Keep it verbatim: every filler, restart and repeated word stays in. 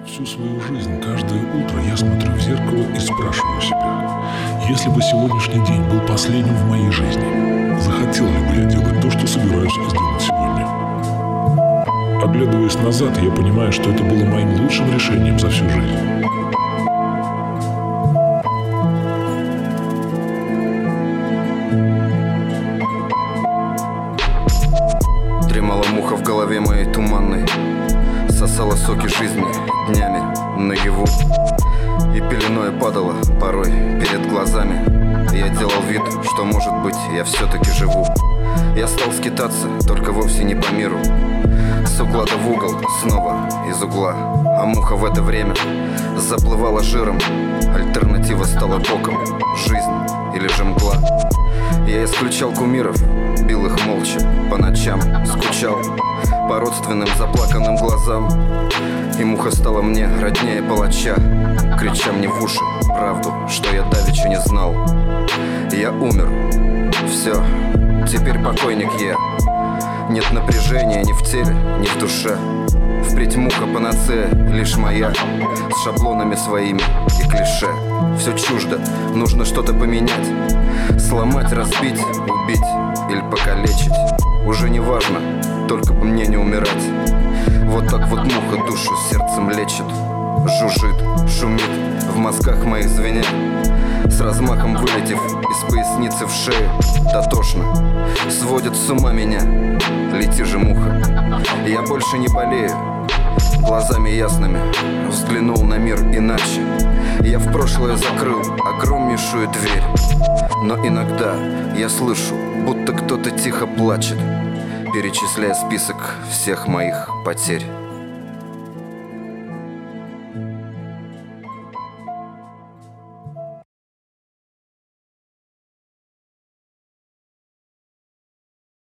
Всю свою жизнь, каждое утро я смотрю в зеркало и спрашиваю себя: если бы сегодняшний день был последним в моей жизни, захотел ли бы я делать то, что собираюсь сделать сегодня? Оглядываясь назад, я понимаю, что это было моим лучшим решением за всю жизнь. Дремала муха в голове моей туманной, сосала соки жизни днями наяву, и пеленой падала порой перед глазами. Я делал вид, что, может быть, я все-таки живу. Я стал скитаться, только вовсе не по миру, с угла да в угол, снова из угла. А муха в это время заплывала жиром, альтернатива стала боком. Жизнь или же мгла. Я исключал кумиров, бил их молча, по ночам скучал по родственным заплаканным глазам. И муха стала мне роднее палача, крича мне в уши правду, что я давеча не знал. Я умер, все, теперь покойник я. Нет напряжения ни в теле, ни в душе. Впредь муха панацея лишь моя, с шаблонами своими и клише. Все чуждо, нужно что-то поменять, сломать, разбить, убить или покалечить. Уже не важно, только бы мне не умирать. Вот так вот муха душу сердцем лечит, жужжит, шумит, в мозгах моих звеня, с размахом вылетев из поясницы в шею. Дотошно сводит с ума меня, лети же, муха. Я больше не болею, глазами ясными взглянул на мир иначе. Я в прошлое закрыл огромнейшую дверь, но иногда я слышу, будто кто-то тихо плачет, перечисляя список всех моих потерь.